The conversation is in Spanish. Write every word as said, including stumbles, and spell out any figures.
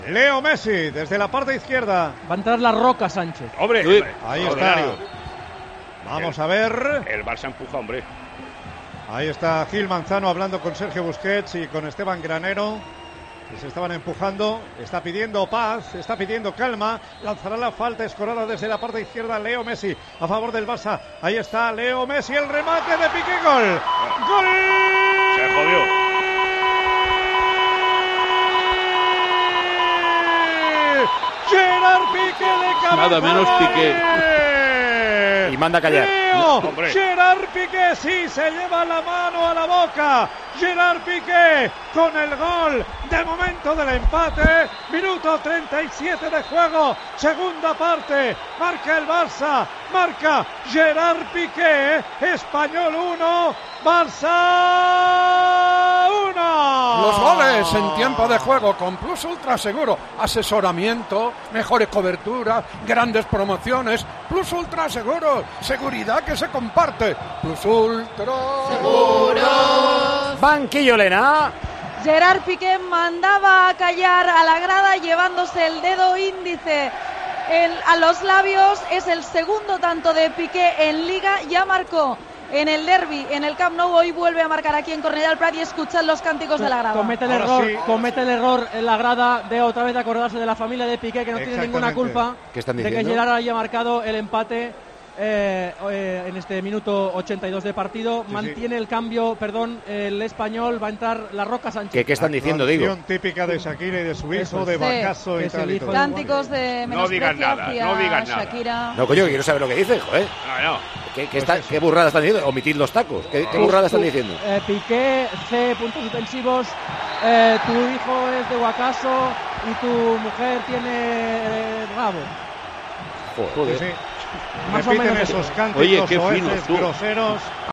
Leo Messi, desde la parte izquierda. Va a entrar la Roca Sánchez. Hombre, Uy, ahí está. ordinario. Vamos el, a ver. El Barça empuja, hombre. Ahí está Gil Manzano hablando con Sergio Busquets y con Esteban Granero, que se estaban empujando. Está pidiendo paz, está pidiendo calma. Lanzará la falta escorada desde la parte izquierda Leo Messi a favor del Barça. Ahí está Leo Messi, el remate de Piqué, gol. ¡Gol! Se jodió. Gerard Piqué de cabeza. Nada menos Piqué. Y manda a callar. Leo, Gerard Piqué sí se lleva la mano a la boca. Gerard Piqué con el gol de momento del empate. Minuto treinta y siete de juego. Segunda parte. Marca el Barça. Marca Gerard Piqué. Español uno. Barça uno. Los goles en tiempo de juego con Plus Ultra Seguro. Asesoramiento, mejores coberturas, grandes promociones. Plus Ultra Seguro. Seguridad que se comparte. Plus Ultra Seguro. Banquillo, Elena. Gerard Piqué mandaba a callar a la grada llevándose el dedo índice en, a los labios. Es el segundo tanto de Piqué en Liga. Ya marcó en el derbi, en el Camp Nou. Hoy vuelve a marcar aquí en Cornellà del Prat y escuchad los cánticos de la grada. Comete el error, sí. comete el error en la grada de otra vez acordarse de la familia de Piqué, que no tiene ninguna culpa de que Gerard haya marcado el empate. Eh, eh, en este minuto ochenta y dos de partido, sí, mantiene sí. el cambio, perdón, el español, va a entrar la Roca Sánchez. ¿Qué, qué están diciendo, digo? Típica de Shakira y de su hijo, de Bacaso sí, y tal y todo. Cánticos de no digan nada, no digan nada. Shakira. No, coño, quiero saber lo que dicen, joder. No, no. ¿Qué, qué, está, ¿Qué burrada están diciendo? Omitid los tacos. ¿Qué, qué burrada están diciendo? Eh, Piqué, C, puntos suspensivos. Eh, tu hijo es de Bacaso y tu mujer tiene eh, rabo. Joder. Sí, sí. Más Repiten o menos esos cánticos. Oye, qué finos, groseros.